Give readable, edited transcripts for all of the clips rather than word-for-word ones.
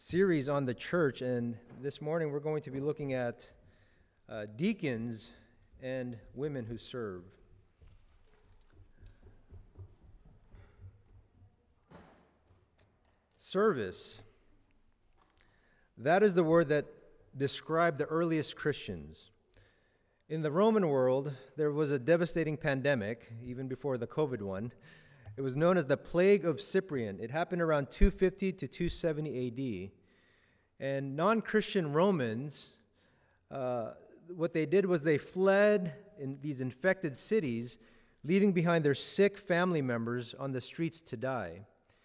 series on the church, and this morning we're going to be looking at deacons and women who serve. Service. That is the word that described the earliest Christians. In the Roman world, there was a devastating pandemic, even before the COVID one. It was known as the Plague of Cyprian. It happened around 250 to 270 AD. And non-Christian Romans, what they did was they fled in these infected cities, leaving behind their sick family members on the streets to die.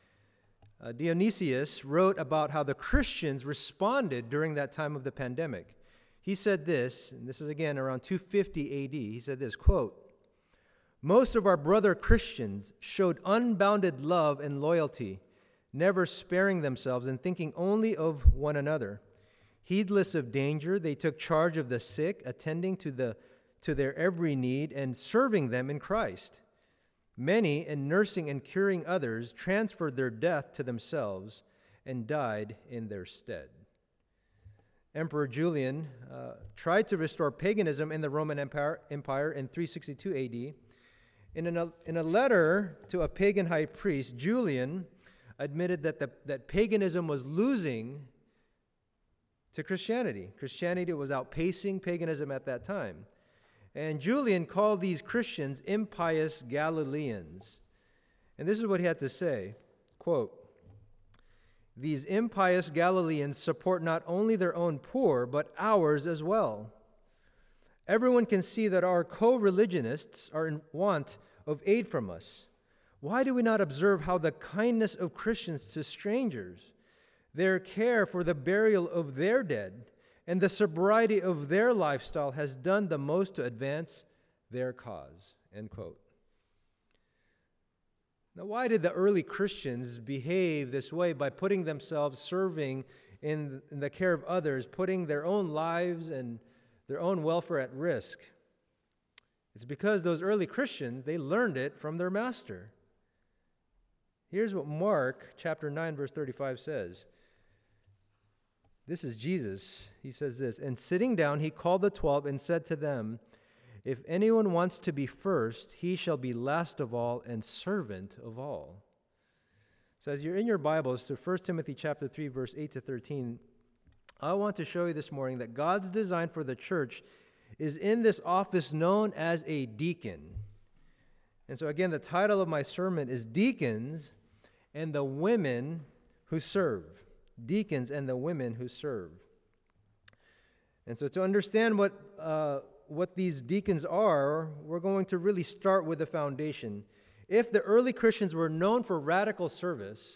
Dionysius wrote about how the Christians responded during that time of the pandemic. He said this, and this is again around 250 AD, he said this, quote, "Most of our brother Christians showed unbounded love and loyalty, never sparing themselves and thinking only of one another. Heedless of danger, they took charge of the sick, attending to their every need and serving them in Christ. Many, in nursing and curing others, transferred their death to themselves and died in their stead." Emperor Julian tried to restore paganism in the Roman Empire in 362 AD. In a letter to a pagan high priest, Julian admitted that paganism was losing to Christianity. Christianity was outpacing paganism at that time. And Julian called these Christians impious Galileans. And this is what he had to say, quote, "These impious Galileans support not only their own poor, but ours as well. Everyone can see that our co-religionists are in want of aid from us. Why do we not observe how the kindness of Christians to strangers, their care for the burial of their dead, and the sobriety of their lifestyle has done the most to advance their cause?" End quote. Now, why did the early Christians behave this way by putting themselves serving in the care of others, putting their own lives and their own welfare at risk? It's because those early Christians, they learned it from their master. Here's what Mark chapter 9, verse 35 says. This is Jesus. He says this, "And sitting down, he called the 12 and said to them, 'If anyone wants to be first, he shall be last of all and servant of all.'" So as you're in your Bibles to 1 Timothy chapter 3, verse 8 to 13, I want to show you this morning that God's design for the church is in this office known as a deacon. And so again, the title of my sermon is Deacons and the Women Who Serve. Deacons and the Women Who Serve. And so to understand what these deacons are, we're going to really start with the foundation. If the early Christians were known for radical service,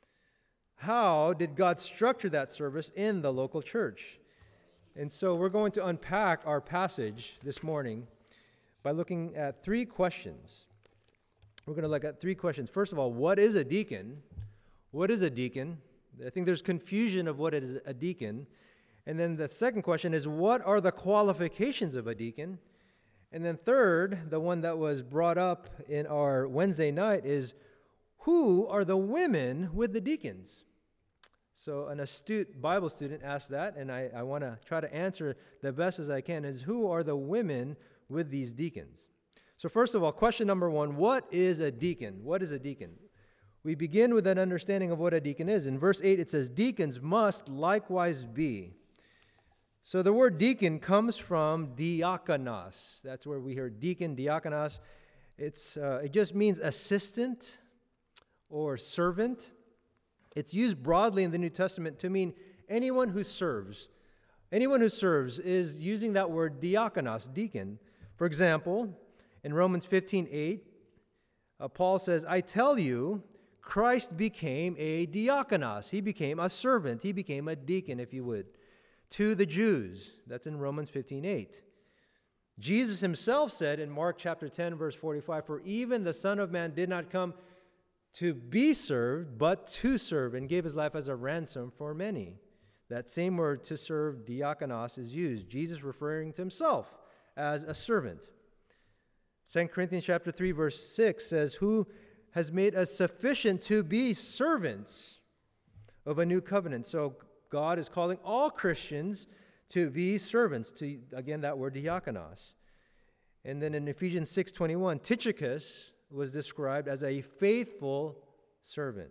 how did God structure that service in the local church? And so we're going to unpack our passage this morning by looking at three questions. We're going to look at three questions. First of all, what is a deacon? What is a deacon? I think there's confusion of what is a deacon. And then the second question is, what are the qualifications of a deacon? And then third, the one that was brought up in our Wednesday night is, who are the women with the deacons? So an astute Bible student asked that, and I want to try to answer the best as I can, is who are the women with these deacons? So first of all, question number one, what is a deacon? What is a deacon? We begin with an understanding of what a deacon is. In verse 8, it says, "Deacons must likewise be." So the word deacon comes from diakonos. That's where we hear deacon, diakonos. It just means assistant or servant. It's used broadly in the New Testament to mean anyone who serves. Anyone who serves is using that word diakonos, deacon. For example, in Romans 15:8, Paul says, "I tell you, Christ became a diakonos." He became a servant. He became a deacon, if you would, to the Jews. That's in Romans 15:8. Jesus himself said in Mark chapter 10, verse 45, "For even the Son of Man did not come to be served, but to serve, and gave his life as a ransom for many." That same word, to serve, diakonos, is used. Jesus referring to himself as a servant. 2 Corinthians chapter 3, verse 6 says, "Who has made us sufficient to be servants of a new covenant." So God is calling all Christians to be servants, to, again, that word diakonos. And then in Ephesians 6:21, Tychicus was described as a faithful servant.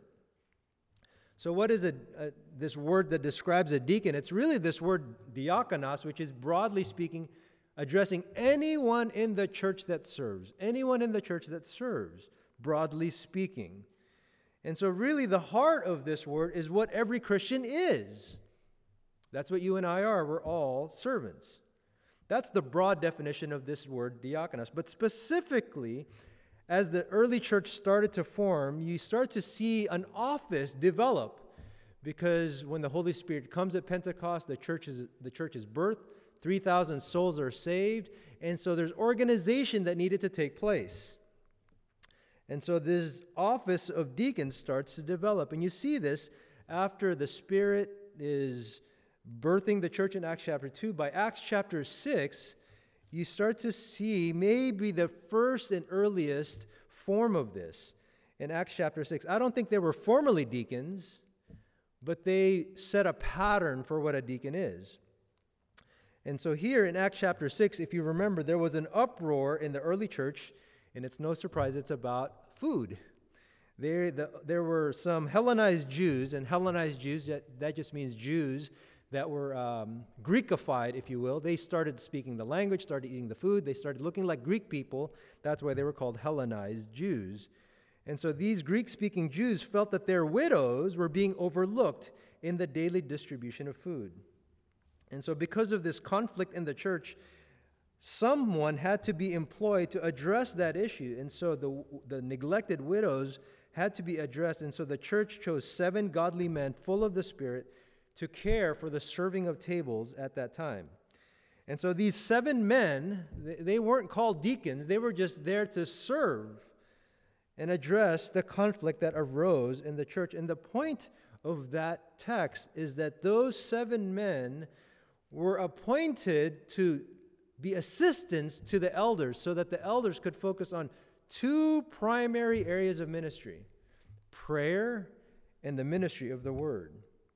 So what is this word that describes a deacon? It's really this word diakonos, which is broadly speaking addressing anyone in the church that serves. Anyone in the church that serves, broadly speaking. And so really the heart of this word is what every Christian is. That's what you and I are. We're all servants. That's the broad definition of this word diakonos. But specifically, as the early church started to form, you start to see an office develop, because when the Holy Spirit comes at Pentecost, the church is birthed, 3,000 souls are saved, and so there's organization that needed to take place. And so this office of deacons starts to develop, and you see this after the Spirit is birthing the church in Acts chapter 2. By Acts chapter 6, you start to see maybe the first and earliest form of this. In Acts chapter 6, I don't think they were formally deacons, but they set a pattern for what a deacon is. And so here in Acts chapter 6, if you remember, there was an uproar in the early church, and it's no surprise it's about food. There were some Hellenized Jews, and Hellenized Jews, that just means Jews that were Greekified, if you will. They started speaking the language, started eating the food. They started looking like Greek people. That's why they were called Hellenized Jews. And so these Greek-speaking Jews felt that their widows were being overlooked in the daily distribution of food. And so because of this conflict in the church, someone had to be employed to address that issue. And so the neglected widows had to be addressed. And so the church chose 7 godly men full of the Spirit to care for the serving of tables at that time. And so these 7 men, they weren't called deacons. They were just there to serve and address the conflict that arose in the church. And the point of that text is that those 7 men were appointed to be assistants to the elders so that the elders could focus on 2 primary areas of ministry: prayer and the ministry of the word.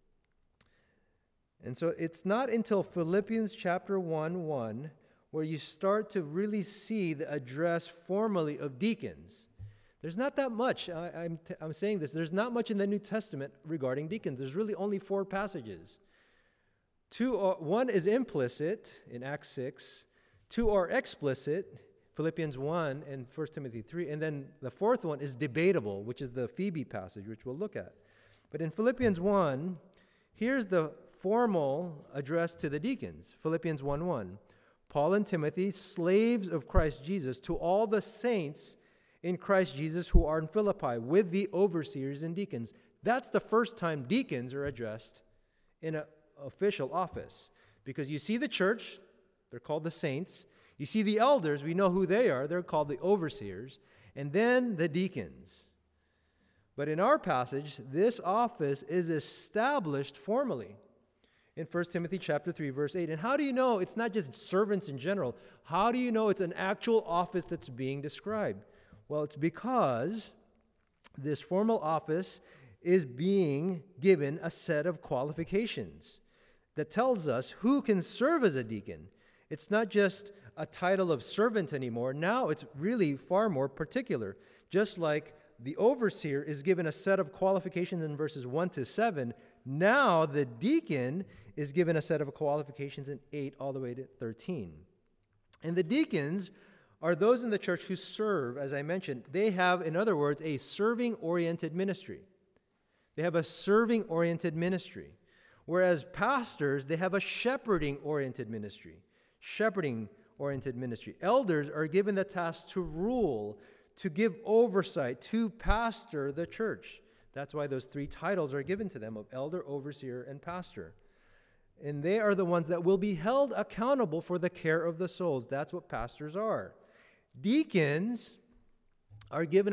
And so it's not until Philippians chapter 1:1 where you start to really see the address formally of deacons. There's not that much. I'm saying this. There's not much in the New Testament regarding deacons. There's really only 4 passages. 1 is implicit in Acts 6. 2 are explicit, Philippians 1 and 1 Timothy 3. And then the 4th one is debatable, which is the Phoebe passage, which we'll look at. But in Philippians 1, here's the formal address to the deacons. Philippians 1:1. Paul and Timothy, slaves of Christ Jesus, to all the saints in Christ Jesus who are in Philippi, with the overseers and deacons. That's the first time deacons are addressed in an official office. Because you see the church, they're called the saints. You see the elders, we know who they are. They're called the overseers. And then the deacons. But in our passage, this office is established formally in 1 Timothy chapter 3, verse 8. And how do you know it's not just servants in general? How do you know it's an actual office that's being described? Well, it's because this formal office is being given a set of qualifications that tells us who can serve as a deacon. It's not just a title of servant anymore. Now it's really far more particular. Just like the overseer is given a set of qualifications in verses 1 to 7, now the deacon is given a set of qualifications in 8 all the way to 13. And the deacons are those in the church who serve, as I mentioned. They have, in other words, a serving-oriented ministry. They have a serving-oriented ministry. Whereas pastors, they have a shepherding-oriented ministry. Shepherding-oriented ministry. Elders are given the task to rule, to give oversight, to pastor the church. That's why those 3 titles are given to them of elder, overseer, and pastor. And they are the ones that will be held accountable for the care of the souls. That's what pastors are. Deacons are given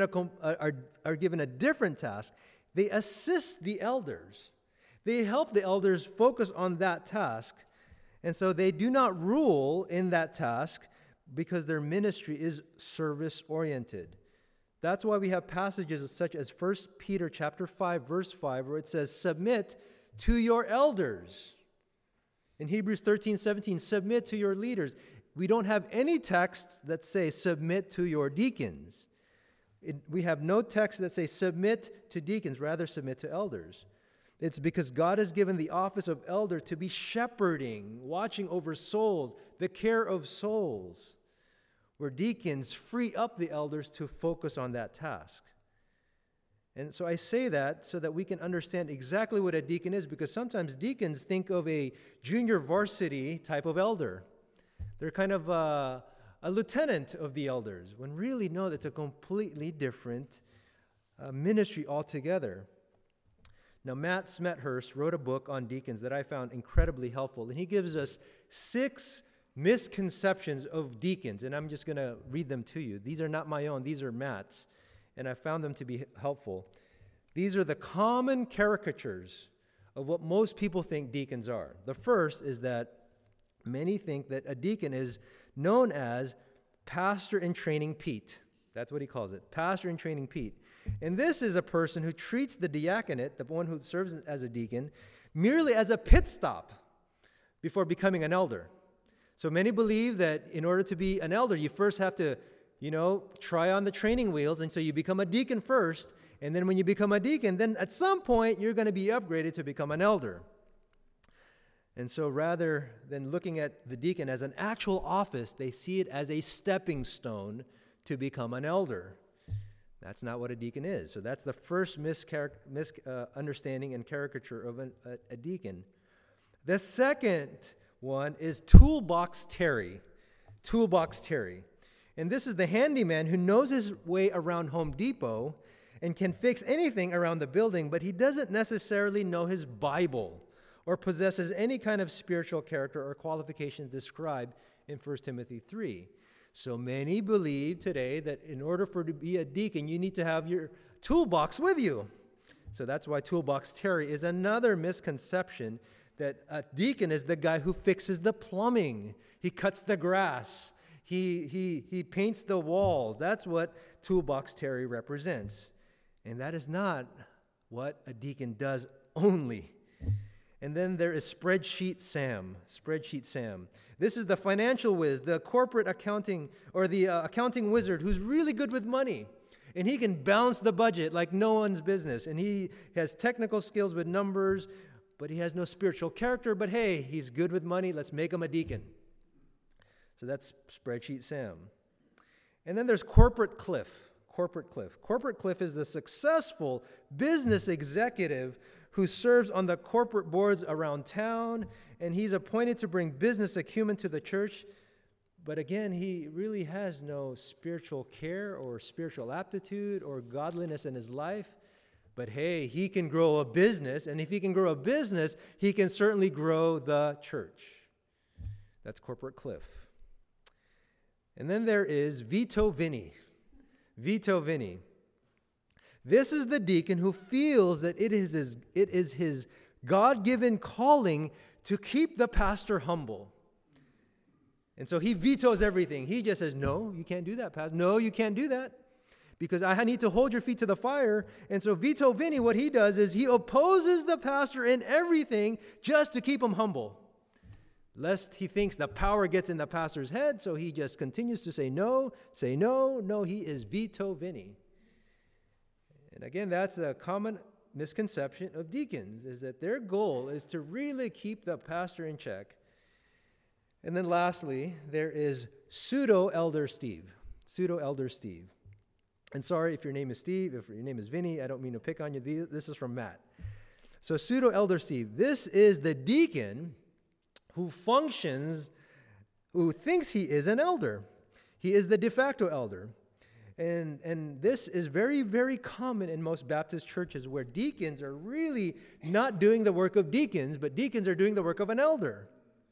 a different task. They assist the elders. They help the elders focus on that task. And so they do not rule in that task because their ministry is service-oriented. That's why we have passages such as 1 Peter chapter 5, verse 5, where it says, "Submit to your elders. In Hebrews 13:17, submit to your leaders. We don't have any texts that say submit to your deacons. We have no texts that say submit to deacons, rather submit to elders. It's because God has given the office of elder to be shepherding, watching over souls, the care of souls, where deacons free up the elders to focus on that task. And so I say that so that we can understand exactly what a deacon is, because sometimes deacons think of a junior varsity type of elder. They're kind of a lieutenant of the elders, when really, no, that's a completely different ministry altogether. Now, Matt Smethurst wrote a book on deacons that I found incredibly helpful, and he gives us 6 misconceptions of deacons, and I'm just going to read them to you. These are not my own, these are Matt's, and I found them to be helpful. These are the common caricatures of what most people think deacons are. The first is that many think that a deacon is known as Pastor in Training Pete. That's what he calls it, Pastor in Training Pete. And this is a person who treats the diaconate, the one who serves as a deacon, merely as a pit stop before becoming an elder. So many believe that in order to be an elder, you first have to, try on the training wheels, and so you become a deacon first, and then when you become a deacon, then at some point you're going to be upgraded to become an elder. And so rather than looking at the deacon as an actual office, they see it as a stepping stone to become an elder. That's not what a deacon is. So that's the first misunderstanding and caricature of a deacon. The second one is Toolbox Terry. Toolbox Terry. And this is the handyman who knows his way around Home Depot and can fix anything around the building, but he doesn't necessarily know his Bible or possesses any kind of spiritual character or qualifications described in 1 Timothy 3. So many believe today that in order to be a deacon, you need to have your toolbox with you. So that's why Toolbox Terry is another misconception, that a deacon is the guy who fixes the plumbing. He cuts the grass. He paints the walls. That's what Toolbox Terry represents. And that is not what a deacon does only. And then there is Spreadsheet Sam. Spreadsheet Sam. This is the financial whiz, the corporate accounting, or the accounting wizard who's really good with money. And he can balance the budget like no one's business. And he has technical skills with numbers, but he has no spiritual character. But hey, he's good with money. Let's make him a deacon. So that's Spreadsheet Sam. And then there's Corporate Cliff. Corporate Cliff. Corporate Cliff is the successful business executive who serves on the corporate boards around town, and he's appointed to bring business acumen to the church. But again, he really has no spiritual care or spiritual aptitude or godliness in his life. But hey, he can grow a business, and if he can grow a business, he can certainly grow the church. That's Corporate Cliff. And then there is Vito Vinny. Vito Vinny. This is the deacon who feels that it is his God-given calling to keep the pastor humble. And so he vetoes everything. He just says, no, you can't do that, pastor. No, you can't do that, because I need to hold your feet to the fire. And so Vito Vinny, what he does is he opposes the pastor in everything just to keep him humble, lest he thinks the power gets in the pastor's head. So he just continues to say no. He is Vito Vinny. And again, that's a common misconception of deacons, is that their goal is to really keep the pastor in check. And then lastly, there is Pseudo-Elder Steve. Pseudo-Elder Steve. And sorry if your name is Steve, if your name is Vinny, I don't mean to pick on you. This is from Matt. So Pseudo-Elder Steve, this is the deacon who functions, who thinks he is an elder. He is the de facto elder. And this is very, very common in most Baptist churches, where deacons are really not doing the work of deacons, but deacons are doing the work of an elder.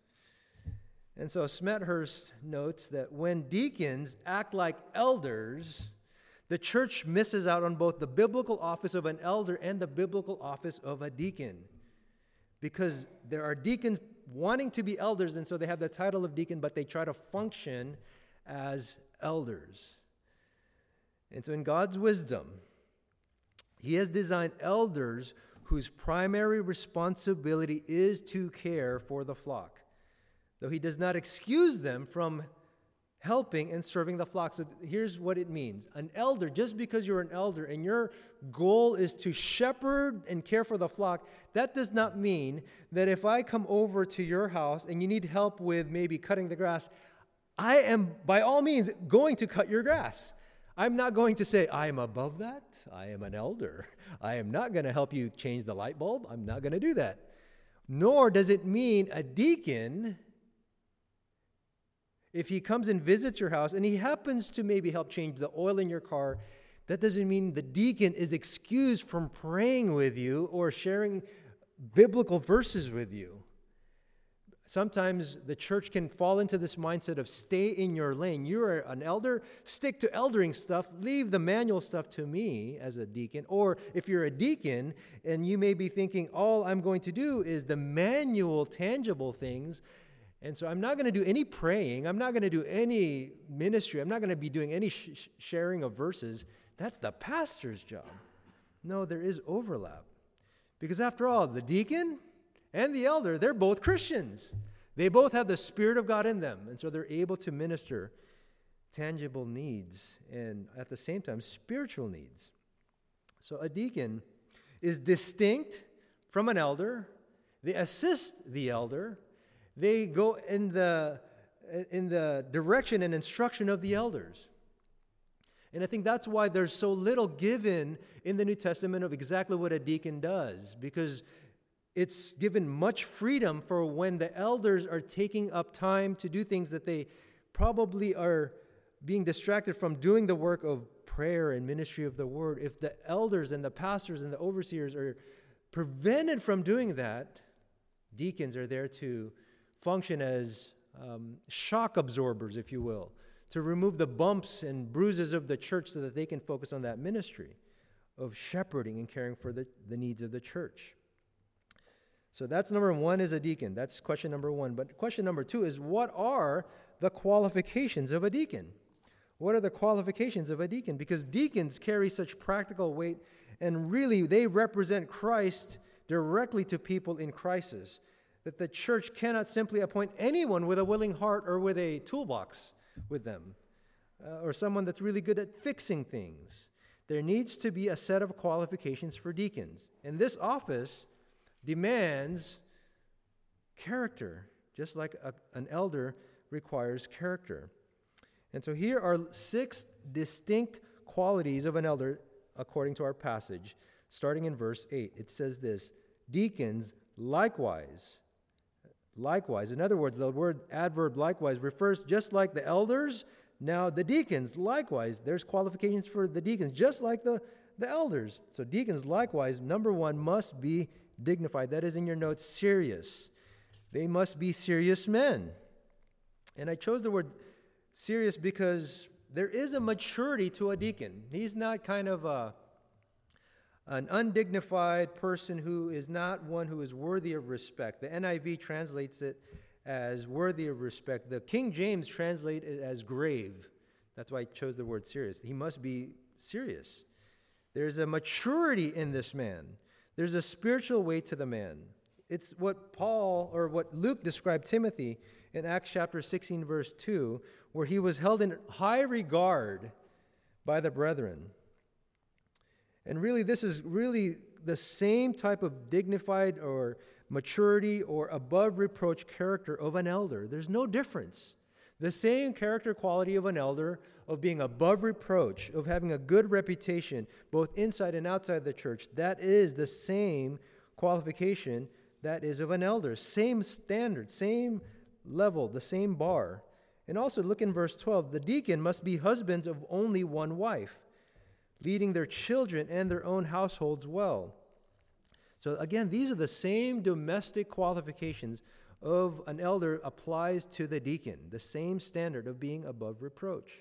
And so Smethurst notes that when deacons act like elders, the church misses out on both the biblical office of an elder and the biblical office of a deacon. Because there are deacons wanting to be elders, and so they have the title of deacon, but they try to function as elders. And so in God's wisdom, He has designed elders whose primary responsibility is to care for the flock, though he does not excuse them from helping and serving the flock. So here's what it means. An elder, just because you're an elder and your goal is to shepherd and care for the flock, that does not mean that if I come over to your house and you need help with maybe cutting the grass, I am by all means going to cut your grass. I'm not going to say, I am above that. I am an elder. I am not going to help you change the light bulb. I'm not going to do that. Nor does it mean a deacon, if he comes and visits your house and he happens to maybe help change the oil in your car, that doesn't mean the deacon is excused from praying with you or sharing biblical verses with you. Sometimes the church can fall into this mindset of stay in your lane. You're an elder, stick to eldering stuff, leave the manual stuff to me as a deacon. Or if you're a deacon and you may be thinking, all I'm going to do is the manual, tangible things, and so I'm not going to do any praying. I'm not going to do any ministry. I'm not going to be doing any sharing of verses. That's the pastor's job. No, there is overlap. Because after all, the deacon and the elder, they're both Christians. They both have the Spirit of God in them. And so they're able to minister tangible needs and at the same time, spiritual needs. So a deacon is distinct from an elder. They assist the elder. They go in the direction and instruction of the elders. And I think that's why there's so little given in the New Testament of exactly what a deacon does, because it's given much freedom for when the elders are taking up time to do things that they probably are being distracted from doing the work of prayer and ministry of the word. If the elders and the pastors and the overseers are prevented from doing that, deacons are there to function as shock absorbers, if you will, to remove the bumps and bruises of the church so that they can focus on that ministry of shepherding and caring for the needs of the church. So that's number one, is a deacon. That's question number one. But question number two is, what are the qualifications of a deacon? What are the qualifications of a deacon? Because deacons carry such practical weight, and really they represent Christ directly to people in crisis, that the church cannot simply appoint anyone with a willing heart or with a toolbox with them, or someone that's really good at fixing things. There needs to be a set of qualifications for deacons. And this office demands character, just like an elder requires character. And so here are 6 distinct qualities of an elder according to our passage, starting in verse 8. It says this: deacons likewise. Likewise. In other words, the word adverb likewise refers just like the elders. Now the deacons likewise. There's qualifications for the deacons, just like the elders. So deacons likewise, number one, must be dignified. That is in your notes, serious. They must be serious men. And I chose the word serious because there is a maturity to a deacon. He's not kind of an undignified person who is not one who is worthy of respect. The NIV translates it as worthy of respect. The King James translates it as grave. That's why I chose the word serious. He must be serious. There's a maturity in this man. There's a spiritual weight to the man. It's what what Luke described Timothy in Acts chapter 16, verse 2, where he was held in high regard by the brethren. And really, this is really the same type of dignified or maturity or above reproach character of an elder. There's no difference. The same character quality of an elder, of being above reproach, of having a good reputation, both inside and outside the church, that is the same qualification that is of an elder. Same standard, same level, the same bar. And also look in verse 12. The deacon must be husbands of only one wife, leading their children and their own households well. So again, these are the same domestic qualifications of an elder applies to the deacon, the same standard of being above reproach.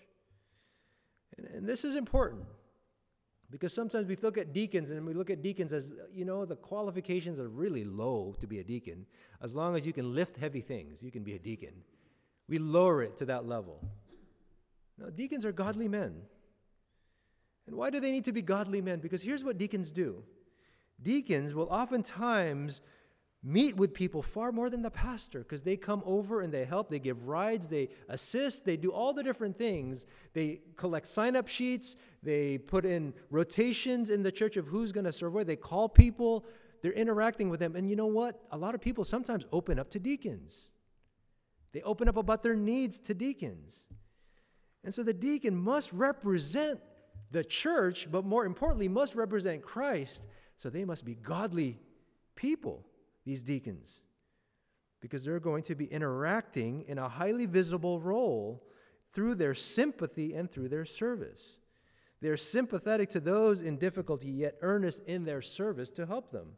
And this is important because sometimes we look at deacons and we look at deacons as, the qualifications are really low to be a deacon. As long as you can lift heavy things, you can be a deacon. We lower it to that level. No, deacons are godly men. And why do they need to be godly men? Because here's what deacons do. Deacons will oftentimes meet with people far more than the pastor, because they come over and they help, they give rides, they assist, they do all the different things. They collect sign-up sheets, they put in rotations in the church of who's going to serve where, they call people, they're interacting with them. And you know what? A lot of people sometimes open up to deacons. They open up about their needs to deacons. And so the deacon must represent the church, but more importantly, must represent Christ. So they must be godly people, these deacons, because they're going to be interacting in a highly visible role through their sympathy and through their service. They're sympathetic to those in difficulty, yet earnest in their service to help them.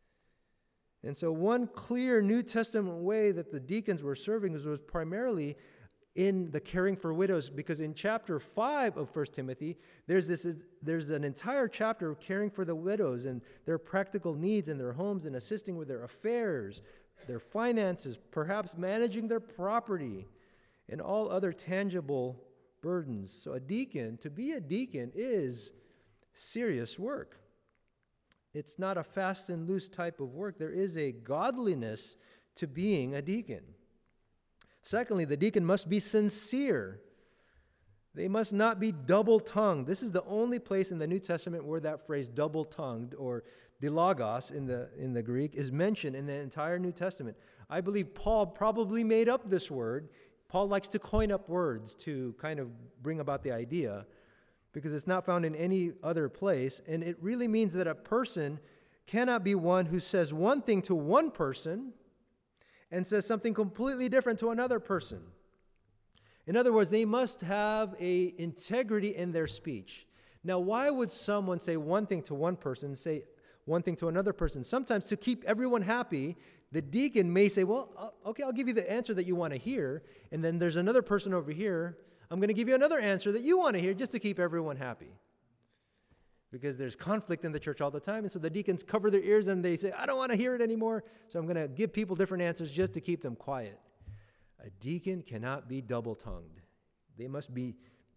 And so one clear New Testament way that the deacons were serving was primarily in the caring for widows, because in chapter 5 of 1 Timothy, there's an entire chapter of caring for the widows and their practical needs in their homes and assisting with their affairs, their finances, perhaps managing their property, and all other tangible burdens. So to be a deacon is serious work. It's not a fast and loose type of work. There is a godliness to being a deacon. Secondly, the deacon must be sincere. They must not be double-tongued. This is the only place in the New Testament where that phrase double-tongued, or dilagos in the Greek, is mentioned in the entire New Testament. I believe Paul probably made up this word. Paul likes to coin up words to kind of bring about the idea, because it's not found in any other place. And it really means that a person cannot be one who says one thing to one person and says something completely different to another person. In other words, they must have an integrity in their speech. Now, why would someone say one thing to one person, say one thing to another person? Sometimes to keep everyone happy, the deacon may say, well, okay, I'll give you the answer that you want to hear, and then there's another person over here. I'm going to give you another answer that you want to hear just to keep everyone happy. Because there's conflict in the church all the time, and so the deacons cover their ears and they say, I don't want to hear it anymore, so I'm going to give people different answers just to keep them quiet. A deacon cannot be double-tongued. They must be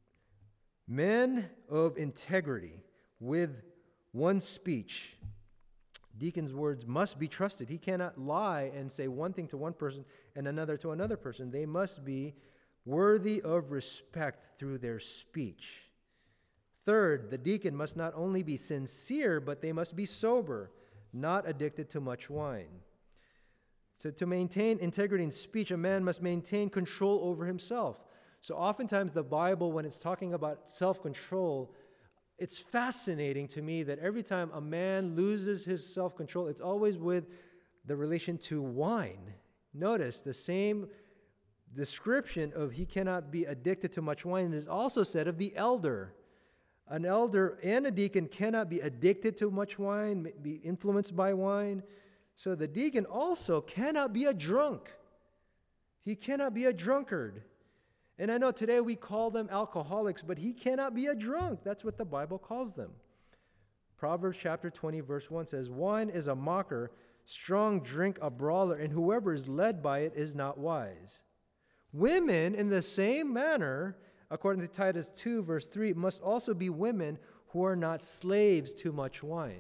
men of integrity with one speech. Deacon's words must be trusted. He cannot lie and say one thing to one person and another to another person. They must be worthy of respect through their speech. Third, the deacon must not only be sincere, but they must be sober, not addicted to much wine. So to maintain integrity in speech, a man must maintain control over himself. So oftentimes the Bible, when it's talking about self-control, it's fascinating to me that every time a man loses his self-control, it's always with the relation to wine. Notice the same description of he cannot be addicted to much wine is also said of the elder. An elder and a deacon cannot be addicted to much wine, be influenced by wine. So the deacon also cannot be a drunk. He cannot be a drunkard. And I know today we call them alcoholics, but he cannot be a drunk. That's what the Bible calls them. Proverbs chapter 20, verse 1 says, wine is a mocker, strong drink a brawler, and whoever is led by it is not wise. Women, in the same manner, according to Titus 2, verse 3, must also be women who are not slaves to much wine.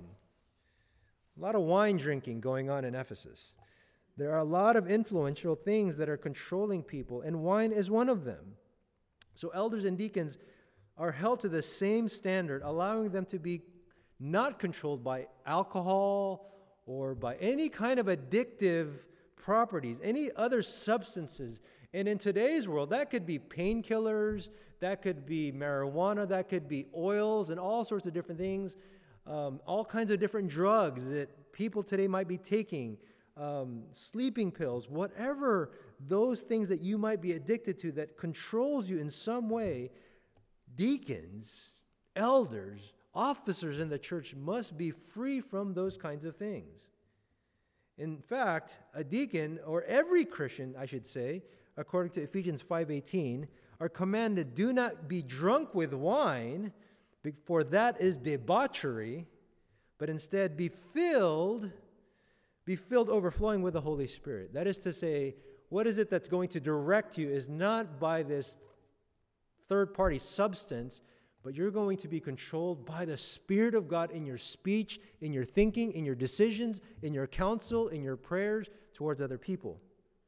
A lot of wine drinking going on in Ephesus. There are a lot of influential things that are controlling people, and wine is one of them. So elders and deacons are held to the same standard, allowing them to be not controlled by alcohol or by any kind of addictive properties, any other substances. And in today's world, that could be painkillers, that could be marijuana, that could be oils and all sorts of different things, all kinds of different drugs that people today might be taking, sleeping pills, whatever those things that you might be addicted to that controls you in some way. Deacons, elders, officers in the church must be free from those kinds of things. In fact, a deacon, or every Christian, I should say, according to Ephesians 5:18, are commanded, do not be drunk with wine, for that is debauchery, but instead be filled overflowing with the Holy Spirit. That is to say, what is it that's going to direct you is not by this third-party substance, but you're going to be controlled by the Spirit of God in your speech, in your thinking, in your decisions, in your counsel, in your prayers towards other people.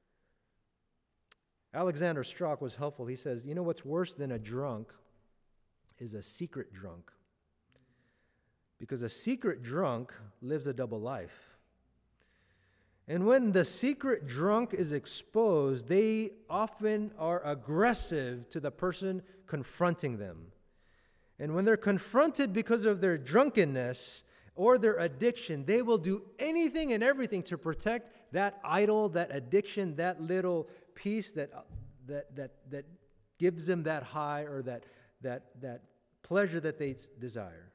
Alexander Strauch was helpful. He says, you know what's worse than a drunk is a secret drunk. Because a secret drunk lives a double life. And when the secret drunk is exposed, they often are aggressive to the person confronting them. And when they're confronted because of their drunkenness or their addiction, they will do anything and everything to protect that idol, that addiction, that little piece that gives them that high or that pleasure that they desire.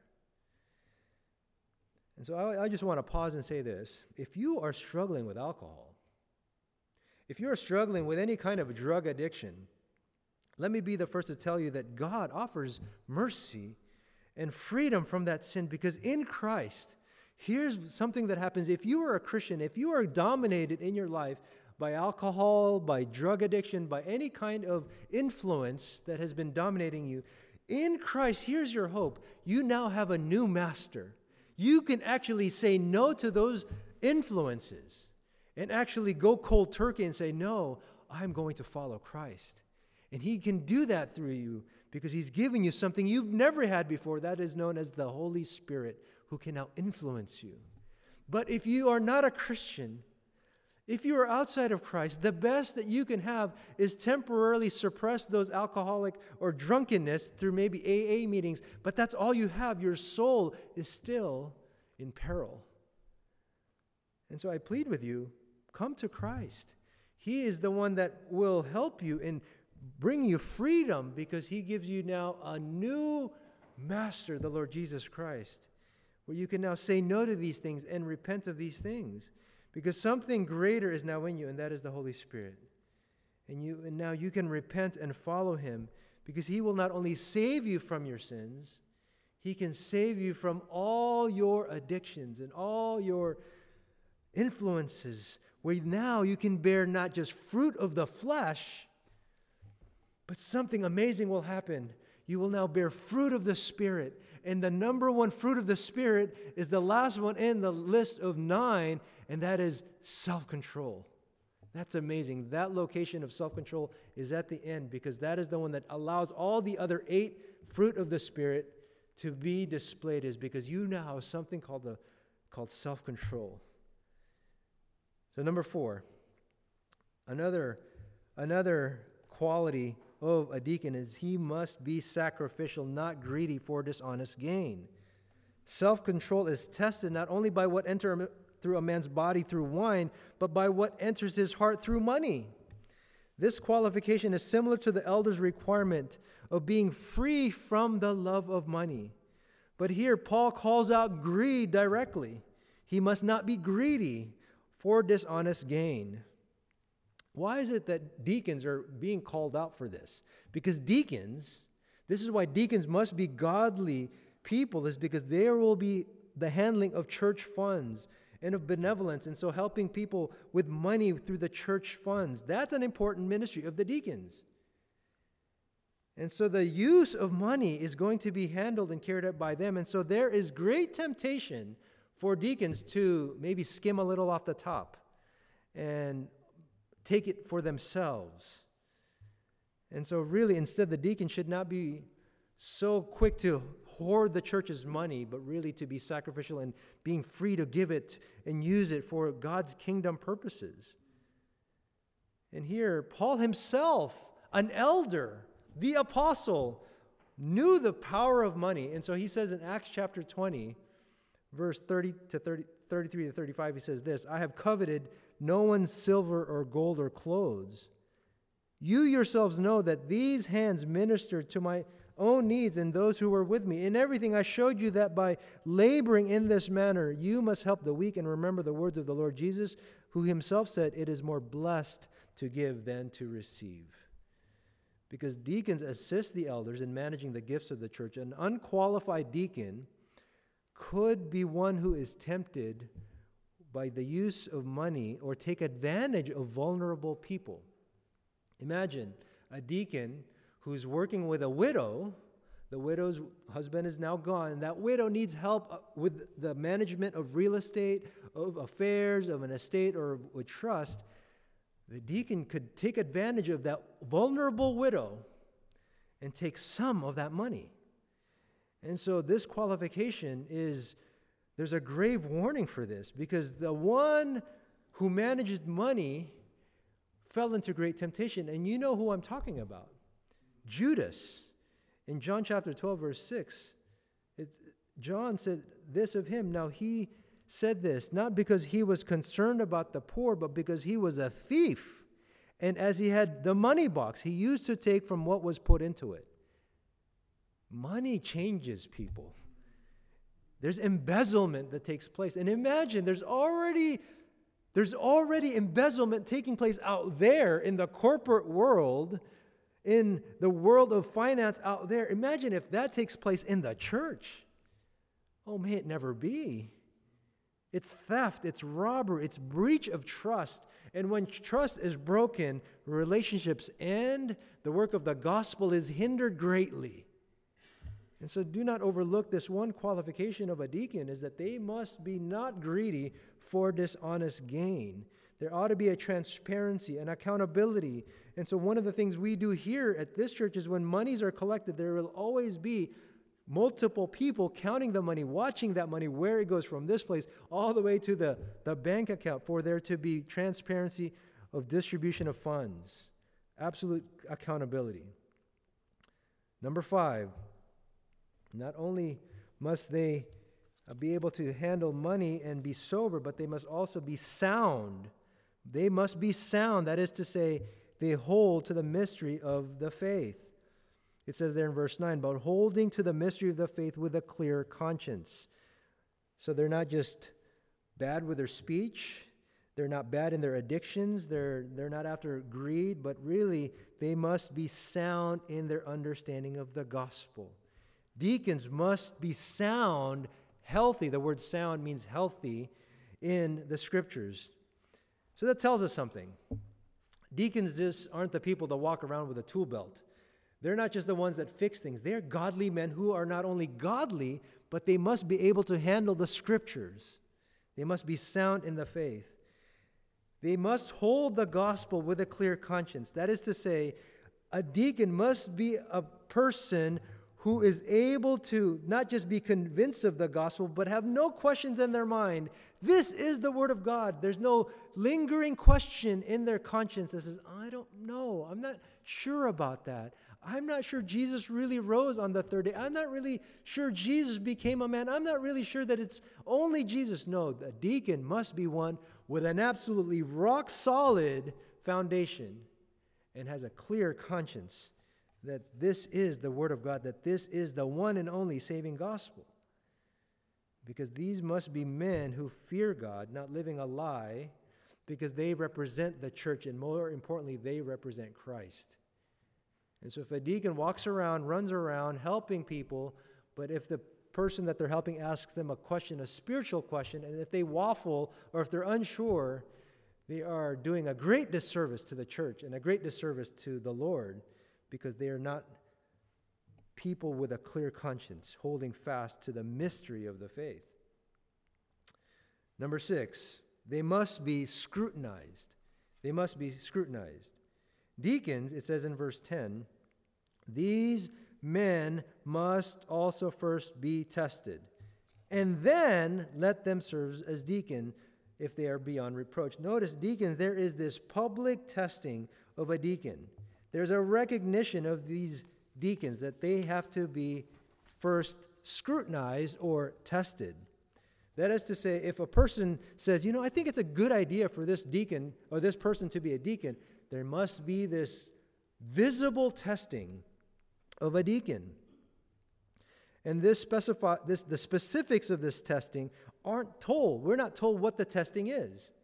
And so I just want to pause and say this. If you are struggling with alcohol, if you're struggling with any kind of drug addiction, let me be the first to tell you that God offers mercy and freedom from that sin, because in Christ, here's something that happens. If you are a Christian, if you are dominated in your life by alcohol, by drug addiction, by any kind of influence that has been dominating you, in Christ, here's your hope. You now have a new master. You can actually say no to those influences and actually go cold turkey and say, no, I'm going to follow Christ. And He can do that through you because He's giving you something you've never had before. That is known as the Holy Spirit, who can now influence you. But if you are not a Christian, if you are outside of Christ, the best that you can have is temporarily suppress those alcoholic or drunkenness through maybe AA meetings, but that's all you have. Your soul is still in peril. And so I plead with you, come to Christ. He is the one that will help you and bring you freedom, because He gives you now a new master, the Lord Jesus Christ, where you can now say no to these things and repent of these things. Because something greater is now in you, and that is the Holy Spirit. And now you can repent and follow Him, because He will not only save you from your sins, He can save you from all your addictions and all your influences, where now you can bear not just fruit of the flesh, but something amazing will happen. You will now bear fruit of the Spirit. And the number one fruit of the Spirit is the last one in the list of 9, and that is self-control. That's amazing. That location of self-control is at the end, because that is the one that allows all the other 8 fruit of the Spirit to be displayed, is because you now have something called self-control. So number 4, another quality of a deacon is he must be sacrificial, not greedy for dishonest gain. Self-control is tested not only by what enters through a man's body through wine, but by what enters his heart through money. This qualification is similar to the elder's requirement of being free from the love of money. But here, Paul calls out greed directly. He must not be greedy for dishonest gain. Why is it that deacons are being called out for this? Because this is why deacons must be godly people, is because there will be the handling of church funds and of benevolence, and so helping people with money through the church funds. That's an important ministry of the deacons. And so the use of money is going to be handled and carried out by them. And so there is great temptation for deacons to maybe skim a little off the top and take it for themselves. And so really, instead, the deacon should not be so quick to hoard the church's money, but really to be sacrificial and being free to give it and use it for God's kingdom purposes. And here, Paul himself, an elder, the apostle, knew the power of money. And so he says in Acts chapter 20, verse 33 to 35, he says this, I have coveted no one's silver or gold or clothes. You yourselves know that these hands ministered to my own needs and those who were with me. In everything I showed you that by laboring in this manner, you must help the weak, and remember the words of the Lord Jesus, who Himself said, it is more blessed to give than to receive. Because deacons assist the elders in managing the gifts of the church. An unqualified deacon could be one who is tempted by the use of money or take advantage of vulnerable people. Imagine a deacon who's working with a widow The widow's husband is now gone. That widow needs help with the management of real estate, of affairs, of an estate, or with trust. The deacon could take advantage of that vulnerable widow and take some of that money. And so this qualification is, there's a grave warning for this, because the one who managed money fell into great temptation. And you know who I'm talking about. Judas. In John chapter 12, verse 6, John said this of him. Now he said this, not because he was concerned about the poor, but because he was a thief. And as he had the money box, he used to take from what was put into it. Money changes people. There's embezzlement that takes place. And imagine, there's already embezzlement taking place out there in the corporate world, in the world of finance out there. Imagine if that takes place in the church. Oh, may it never be. It's theft, it's robbery, it's breach of trust. And when trust is broken, relationships end, the work of the gospel is hindered greatly. And so do not overlook this one qualification of a deacon, is that they must be not greedy for dishonest gain. There ought to be a transparency and accountability. And so one of the things we do here at this church is when monies are collected, there will always be multiple people counting the money, watching that money, where it goes from this place all the way to the bank account, for there to be transparency of distribution of funds. Absolute accountability. Number 5, not only must they be able to handle money and be sober, but they must also be sound. They must be sound. That is to say, they hold to the mystery of the faith. It says there in verse 9, about holding to the mystery of the faith with a clear conscience. So they're not just bad with their speech. They're not bad in their addictions. They're not after greed, but really they must be sound in their understanding of the gospel. Deacons must be sound, healthy. The word sound means healthy in the scriptures. So that tells us something. Deacons just aren't the people that walk around with a tool belt. They're not just the ones that fix things. They're godly men who are not only godly, but they must be able to handle the scriptures. They must be sound in the faith. They must hold the gospel with a clear conscience. That is to say, a deacon must be a person who is able to not just be convinced of the gospel, but have no questions in their mind. This is the word of God. There's no lingering question in their conscience that says, I don't know. I'm not sure about that. I'm not sure Jesus really rose on the third day. I'm not really sure Jesus became a man. I'm not really sure that it's only Jesus. No, the deacon must be one with an absolutely rock-solid foundation and has a clear conscience that this is the word of God, that this is the one and only saving gospel. Because these must be men who fear God, not living a lie, because they represent the church, and more importantly, they represent Christ. And so if a deacon walks around, runs around, helping people, but if the person that they're helping asks them a question, a spiritual question, and if they waffle or if they're unsure, they are doing a great disservice to the church and a great disservice to the Lord, because they are not people with a clear conscience, holding fast to the mystery of the faith. Number 6, they must be scrutinized. They must be scrutinized. Deacons, it says in verse 10, these men must also first be tested, and then let them serve as deacon if they are beyond reproach. Notice, deacons, there is this public testing of a deacon. There's a recognition of these deacons that they have to be first scrutinized or tested. That is to say, if a person says, I think it's a good idea for this deacon or this person to be a deacon, there must be this visible testing of a deacon. And the specifics of this testing aren't told. We're not told what the testing is.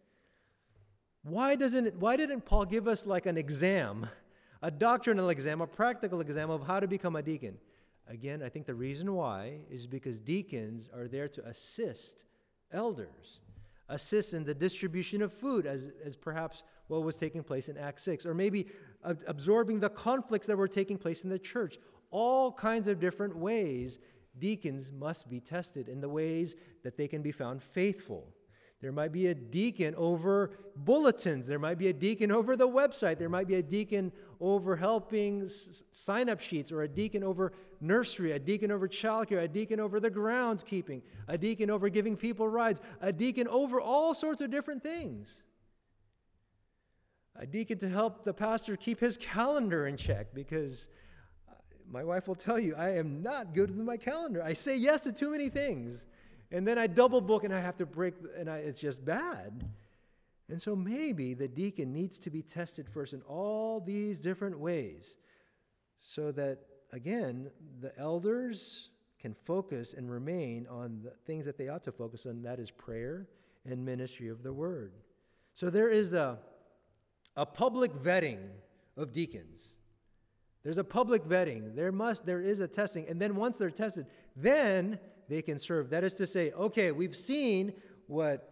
Why didn't Paul give us like an exam? A doctrinal exam, a practical exam of how to become a deacon. Again, I think the reason why is because deacons are there to assist elders, assist in the distribution of food, as perhaps what was taking place in Acts 6, or maybe absorbing the conflicts that were taking place in the church. all kinds of different ways deacons must be tested in the ways that they can be found faithful. There might be a deacon over bulletins. There might be a deacon over the website. There might be a deacon over helping sign-up sheets, or a deacon over nursery, a deacon over childcare, a deacon over the groundskeeping, a deacon over giving people rides, a deacon over all sorts of different things. A deacon to help the pastor keep his calendar in check, because my wife will tell you, I am not good with my calendar. I say yes to too many things. And then I double book and I have to break, and it's just bad. And so maybe the deacon needs to be tested first in all these different ways, so that, again, the elders can focus and remain on the things that they ought to focus on, that is prayer and ministry of the word. So there is a public vetting of deacons. There's a public vetting. There is a testing. And then once they're tested, then they can serve. That is to say, okay, we've seen what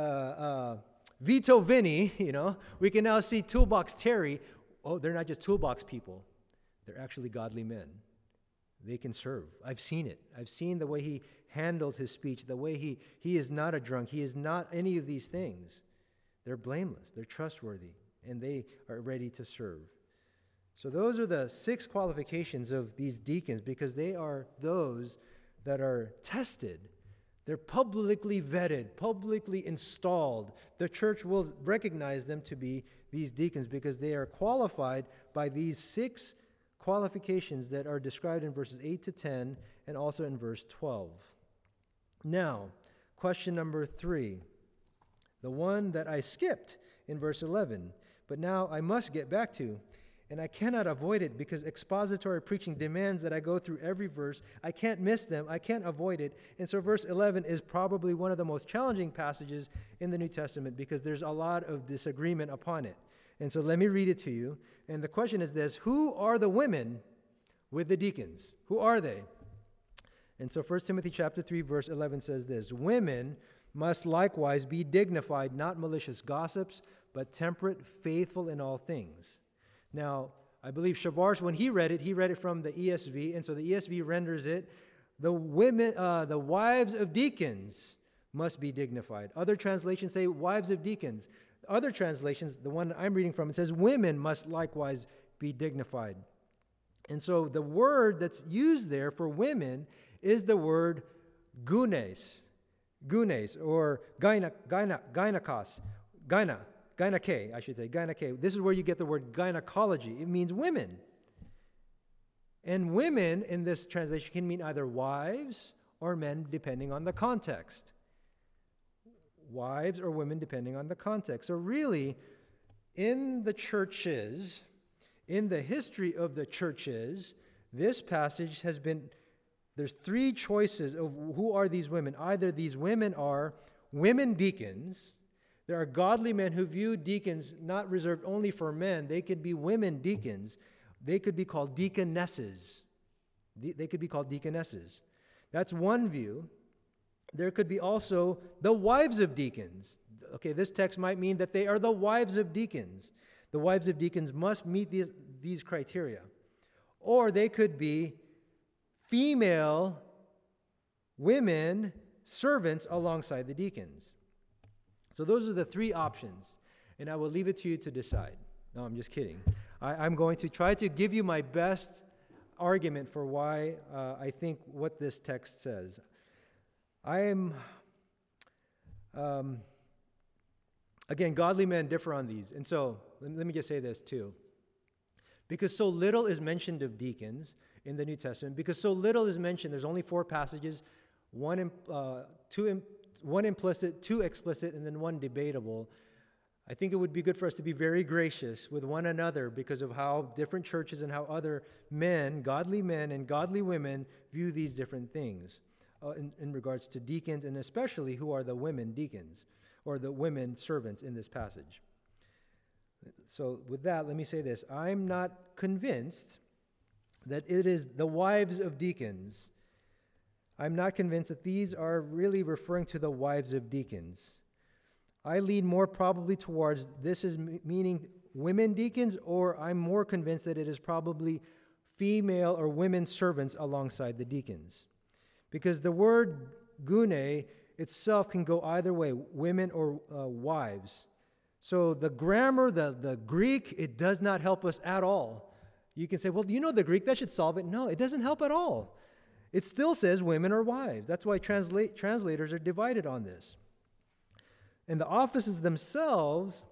Vito Vinny, we can now see Toolbox Terry. Oh, they're not just toolbox people. They're actually godly men. They can serve. I've seen it. I've seen the way he handles his speech, the way he is not a drunk. He is not any of these things. They're blameless. They're trustworthy. And they are ready to serve. So those are the 6 qualifications of these deacons, because they are those that are tested. They're publicly vetted, publicly installed. The church will recognize them to be these deacons because they are qualified by these 6 qualifications that are described in verses 8 to 10 and also in verse 12. Now, question number 3, the one that I skipped in verse 11, but now I must get back to. And I cannot avoid it because expository preaching demands that I go through every verse. I can't miss them. I can't avoid it. And so verse 11 is probably one of the most challenging passages in the New Testament because there's a lot of disagreement upon it. And so let me read it to you. And the question is this: who are the women with the deacons? Who are they? And so 1 Timothy chapter 3, verse 11 says this: women must likewise be dignified, not malicious gossips, but temperate, faithful in all things. Now, I believe Shavarsh, when he read it from the ESV, and so the ESV renders it, the wives of deacons must be dignified. Other translations say wives of deacons. Other translations, the one I'm reading from, it says women must likewise be dignified. And so the word that's used there for women is the word gunes, or gynakos, gynake, I should say, gynake. This is where you get the word gynecology. It means women. And women in this translation can mean either wives or men, depending on the context. Wives or women, depending on the context. So really, in the churches, in the history of the churches, this passage has been, there's 3 choices of who are these women. Either these women are women deacons. There are godly men who view deacons not reserved only for men. They could be women deacons. They could be called deaconesses. They could be called deaconesses. That's one view. There could be also the wives of deacons. Okay, this text might mean that they are the wives of deacons. The wives of deacons must meet these criteria. Or they could be female women servants alongside the deacons. So those are the 3 options, and I will leave it to you to decide. No, I'm just kidding. I'm going to try to give you my best argument for why I think what this text says. Again, godly men differ on these. And so, let me just say this too. Because so little is mentioned of deacons in the New Testament, because so little is mentioned, there's only 4 passages, one implicit, 2 explicit, and then 1 debatable. I think it would be good for us to be very gracious with one another because of how different churches and how other men and godly women view these different things in regards to deacons, and especially who are the women deacons or the women servants in this passage. So with that, let me say this. I'm not convinced that it is the wives of deacons. I'm not convinced that these are really referring to the wives of deacons. I lean more probably towards this is meaning women deacons, or I'm more convinced that it is probably female or women servants alongside the deacons. Because the word gune itself can go either way, women or wives. So the grammar, the Greek, it does not help us at all. You can say, well, do you know the Greek? That should solve it. No, it doesn't help at all. It still says women or wives. That's why translators are divided on this. And the offices themselves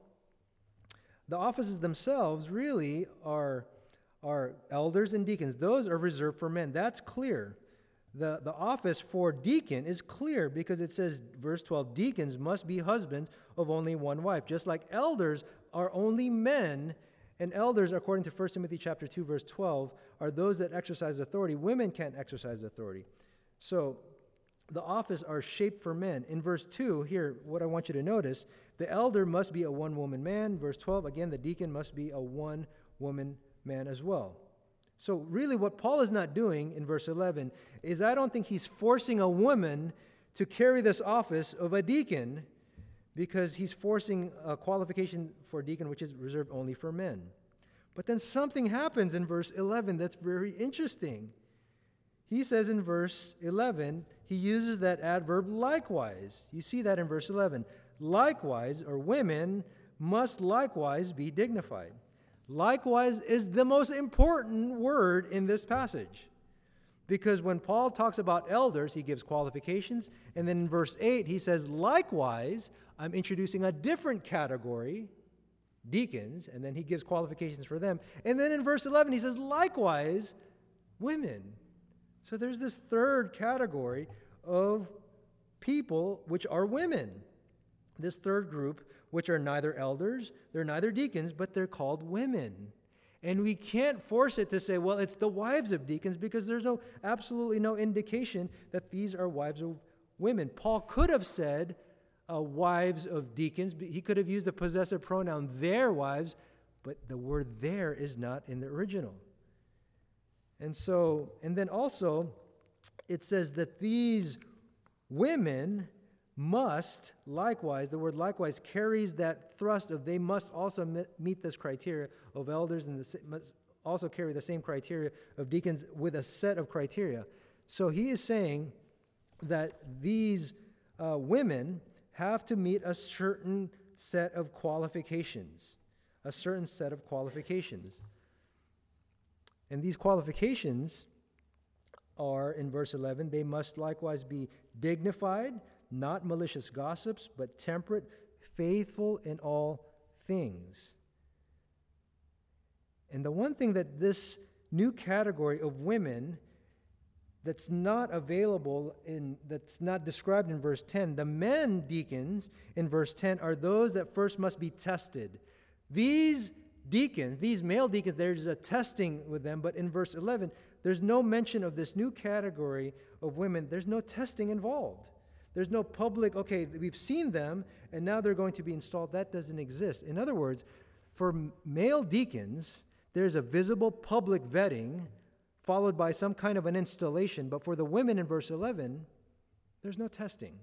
really are elders and deacons. Those are reserved for men. That's clear. The office for deacon is clear because it says, verse 12, deacons must be husbands of only one wife, just like elders are only men. And elders, according to 1 Timothy chapter 2, verse 12, are those that exercise authority. Women can't exercise authority. So the office are shaped for men. In verse 2, here, what I want you to notice, the elder must be a one-woman man. Verse 12, again, the deacon must be a one-woman man as well. So really what Paul is not doing in verse 11 is I don't think he's forcing a woman to carry this office of a deacon, because he's forcing a qualification for deacon which is reserved only for men. But then something happens in verse 11 that's very interesting. He says in verse 11, he uses that adverb likewise. You see that in verse 11. Likewise, or women must likewise be dignified. Likewise is the most important word in this passage. Because when Paul talks about elders, he gives qualifications. And then in verse 8, he says, likewise, I'm introducing a different category, deacons, and then he gives qualifications for them. And then in verse 11, he says, likewise, women. So there's this third category of people which are women. This third group, which are neither elders, they're neither deacons, but they're called women. And we can't force it to say, well, it's the wives of deacons, because there's absolutely no indication that these are wives of women. Paul could have said wives of deacons. He could have used the possessive pronoun their wives, but the word their is not in the original. And then also, it says that these women must likewise, the word likewise carries that thrust of they must also meet this criteria of elders, and must also carry the same criteria of deacons with a set of criteria. So he is saying that these women have to meet a certain set of qualifications, And these qualifications are, in verse 11, they must likewise be dignified, not malicious gossips, but temperate, faithful in all things. And the one thing that this new category of women that's not available that's not described in verse 10, the men deacons in verse 10 are those that first must be tested. These deacons, these male deacons, there's a testing with them, but in verse 11, there's no mention of this new category of women. There's no testing involved. There's no public, okay, we've seen them, and now they're going to be installed. That doesn't exist. In other words, for male deacons, there's a visible public vetting followed by some kind of an installation. But for the women in verse 11, there's no testing.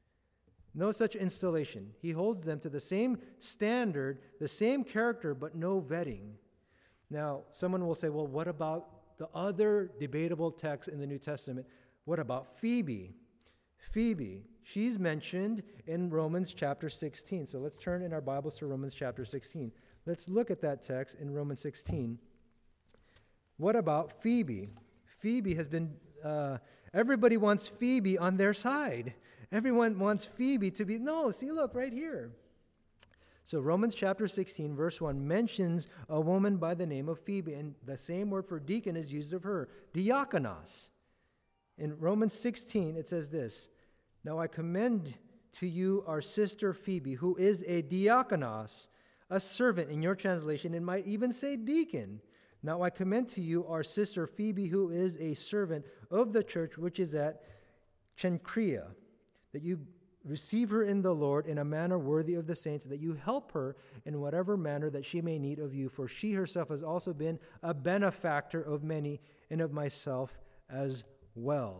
No such installation. He holds them to the same standard, the same character, but no vetting. Now, someone will say, well, what about the other debatable texts in the New Testament? What about Phoebe? Phoebe, she's mentioned in Romans chapter 16. So let's turn in our Bibles to Romans chapter 16. Let's look at that text in Romans 16. What about Phoebe? Phoebe has been, everybody wants Phoebe on their side. Everyone wants Phoebe to be, no, see, look, right here. So Romans chapter 16, verse 1 mentions a woman by the name of Phoebe, and the same word for deacon is used of her, diakonos. In Romans 16, it says this, now I commend to you our sister Phoebe, who is a diakonos, a servant. In your translation, it might even say deacon. Now I commend to you our sister Phoebe, who is a servant of the church which is at Cenchrea, that you receive her in the Lord in a manner worthy of the saints, that you help her in whatever manner that she may need of you, for she herself has also been a benefactor of many and of myself as well.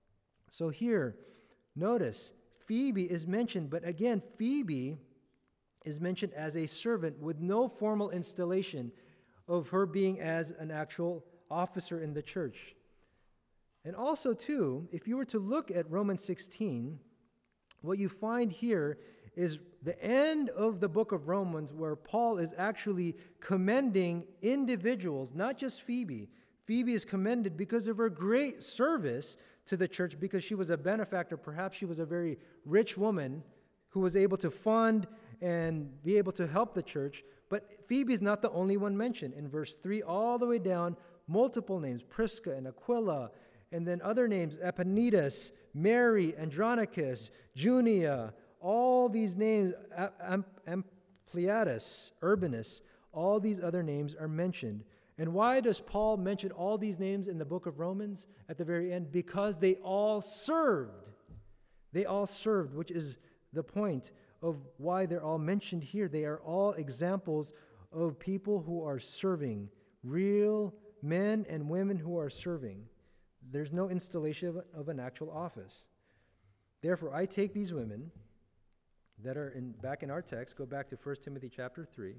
So here, notice, Phoebe is mentioned, but again, Phoebe is mentioned as a servant with no formal installation of her being as an actual officer in the church. And also, too, if you were to look at Romans 16, what you find here is the end of the book of Romans, where Paul is actually commending individuals, not just Phoebe. Phoebe is commended because of her great service to the church, because she was a benefactor. Perhaps she was a very rich woman who was able to fund and be able to help the church. But Phoebe is not the only one mentioned. In verse 3 all the way down, multiple names, Prisca and Aquila, and then other names, Epaenetus, Mary, Andronicus, Junia, all these names, Ampliatus, Urbanus, all these other names are mentioned. And why does Paul mention all these names in the book of Romans at the very end? Because they all served. They all served, which is the point of why they're all mentioned here. They are all examples of people who are serving, real men and women who are serving. There's no installation of an actual office. Therefore, I take these women that are back in our text, go back to 1 Timothy chapter 3.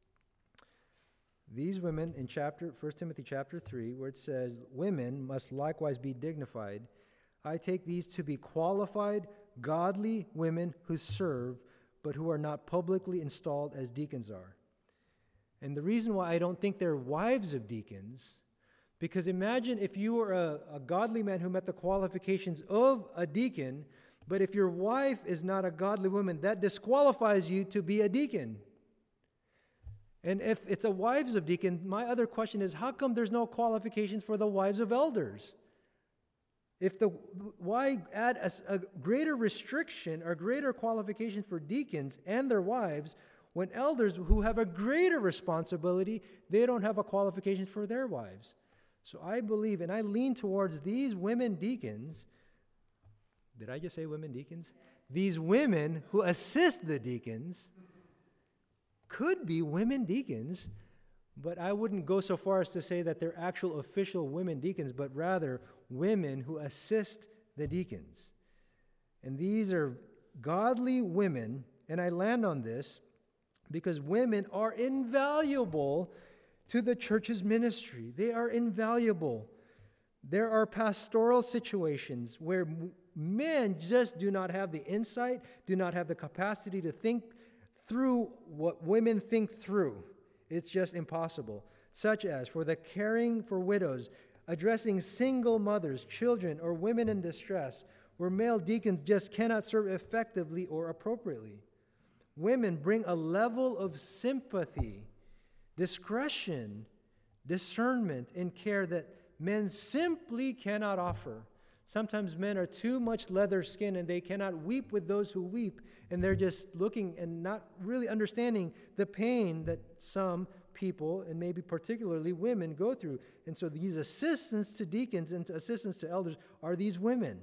These women in 1 Timothy chapter 3, where it says, women must likewise be dignified, I take these to be qualified, godly women who serve, but who are not publicly installed as deacons are. And the reason why I don't think they're wives of deacons, because imagine if you were a godly man who met the qualifications of a deacon, but if your wife is not a godly woman, that disqualifies you to be a deacon. And if it's a wives of deacon, my other question is, how come there's no qualifications for the wives of elders? Why add a greater restriction or greater qualification for deacons and their wives when elders who have a greater responsibility, they don't have a qualification for their wives? So I believe, and I lean towards these women deacons. Did I just say women deacons? These women who assist the deacons could be women deacons, but I wouldn't go so far as to say that they're actual official women deacons, but rather women who assist the deacons. And these are godly women, and I land on this because women are invaluable to the church's ministry. They are invaluable. There are pastoral situations where men just do not have the insight, do not have the capacity to think through what women think through. It's just impossible. Such as for the caring for widows, addressing single mothers, children, or women in distress, where male deacons just cannot serve effectively or appropriately. Women bring a level of sympathy, discretion, discernment, and care that men simply cannot offer. Sometimes men are too much leather skin and they cannot weep with those who weep, and they're just looking and not really understanding the pain that some people, and maybe particularly women, go through. And so these assistants to deacons and assistants to elders are these women.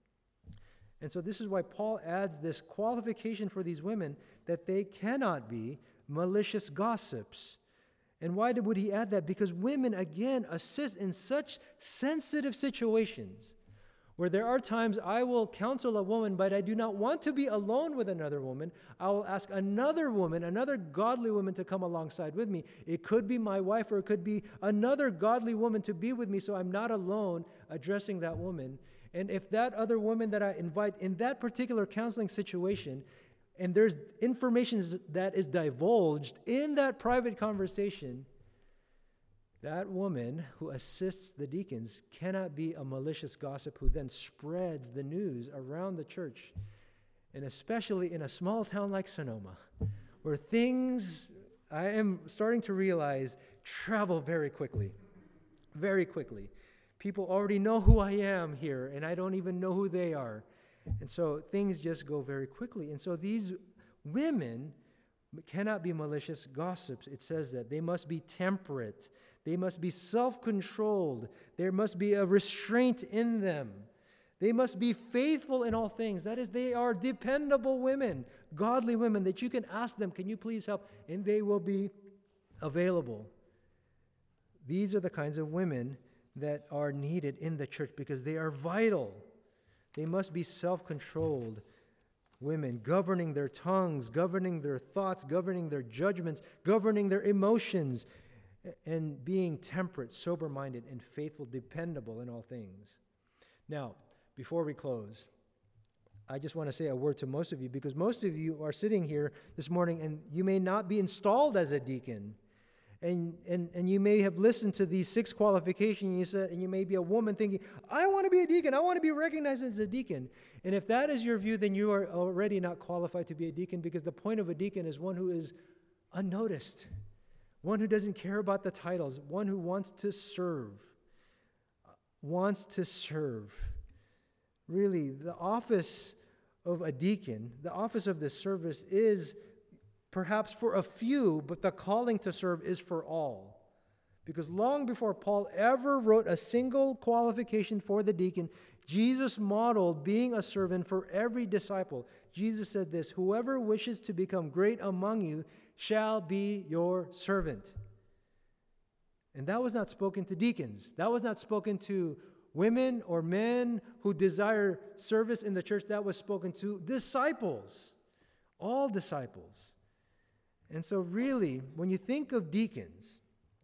And so this is why Paul adds this qualification for these women, that they cannot be malicious gossips. And why would he add that? Because women, again, assist in such sensitive situations where there are times I will counsel a woman, but I do not want to be alone with another woman. I will ask another woman, another godly woman, to come alongside with me. It could be my wife, or it could be another godly woman to be with me, so I'm not alone addressing that woman. And if that other woman that I invite in that particular counseling situation, and there's information that is divulged in that private conversation, that woman who assists the deacons cannot be a malicious gossip who then spreads the news around the church, and especially in a small town like Sonoma, where things, I am starting to realize, travel very quickly. Very quickly. People already know who I am here, and I don't even know who they are. And so things just go very quickly. And so these women cannot be malicious gossips. It says that they must be temperate. They must be self-controlled. There must be a restraint in them. They must be faithful in all things. That is, they are dependable women, godly women, that you can ask them, can you please help? And they will be available. These are the kinds of women that are needed in the church because they are vital. They must be self-controlled women, governing their tongues, governing their thoughts, governing their judgments, governing their emotions. and being temperate, sober-minded, and faithful, dependable in all things. Now, before we close, I just want to say a word to most of you, because most of you are sitting here this morning and you may not be installed as a deacon. And you may have listened to these 6 qualifications, and you may be a woman thinking, I want to be a deacon. I want to be recognized as a deacon. And if that is your view, then you are already not qualified to be a deacon, because the point of a deacon is one who is unnoticed, one who doesn't care about the titles, one who wants to serve. Really, the office of a deacon, the office of this service is perhaps for a few, but the calling to serve is for all. Because long before Paul ever wrote a single qualification for the deacon, Jesus modeled being a servant for every disciple. Jesus said this, whoever wishes to become great among you shall be your servant. And that was not spoken to deacons. That was not spoken to women or men who desire service in the church. That was spoken to disciples, all disciples. And so really, when you think of deacons,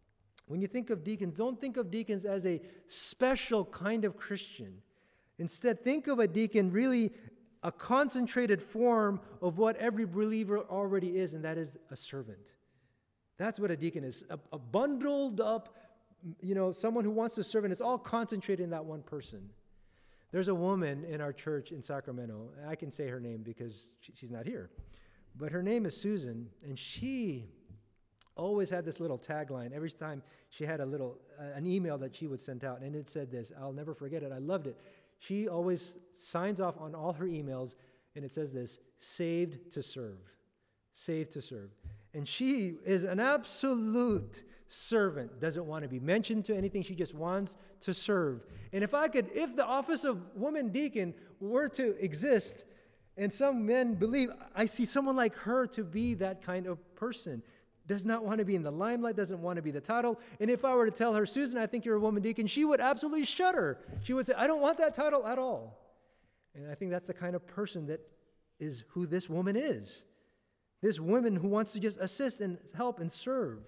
don't think of deacons as a special kind of Christian. Instead, think of a deacon really a concentrated form of what every believer already is, and that is a servant. That's what a deacon is, a bundled up, someone who wants to serve, and it's all concentrated in that one person. There's a woman in our church in Sacramento. I can say her name because she's not here. But her name is Susan, and she always had this little tagline. Every time she had an email that she would send out, and it said this. I'll never forget it. I loved it. She always signs off on all her emails, and it says this, saved to serve. Saved to serve. And she is an absolute servant, doesn't want to be mentioned to anything. She just wants to serve. And if the office of woman deacon were to exist, and some men believe, I see someone like her to be that kind of person. Does not want to be in the limelight, doesn't want to be the title. And if I were to tell her, Susan, I think you're a woman deacon, she would absolutely shudder. She would say, I don't want that title at all. And I think that's the kind of person that is who this woman is. This woman who wants to just assist and help and serve.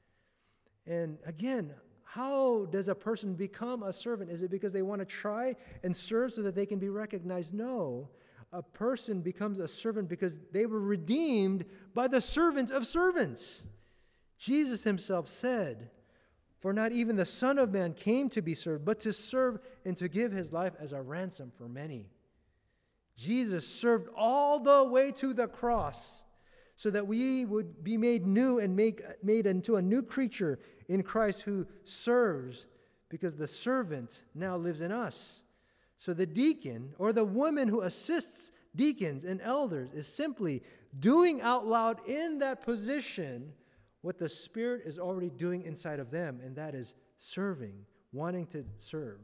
And again, how does a person become a servant? Is it because they want to try and serve so that they can be recognized? No. A person becomes a servant because they were redeemed by the servant of servants. Jesus himself said, for not even the Son of Man came to be served, but to serve and to give his life as a ransom for many. Jesus served all the way to the cross so that we would be made new and made into a new creature in Christ who serves, because the servant now lives in us. So the deacon, or the woman who assists deacons and elders, is simply doing out loud in that position what the Spirit is already doing inside of them, and that is serving, wanting to serve.